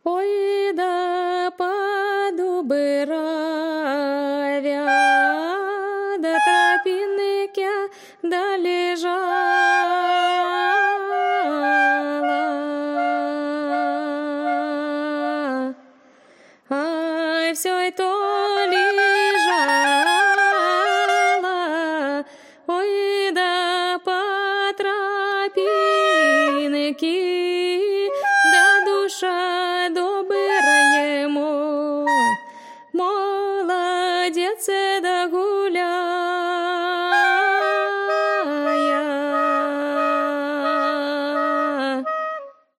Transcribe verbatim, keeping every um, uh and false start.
Ой, да по дубы равя, да тропинки долежала, ай, все это лежала, ой, да по тропинке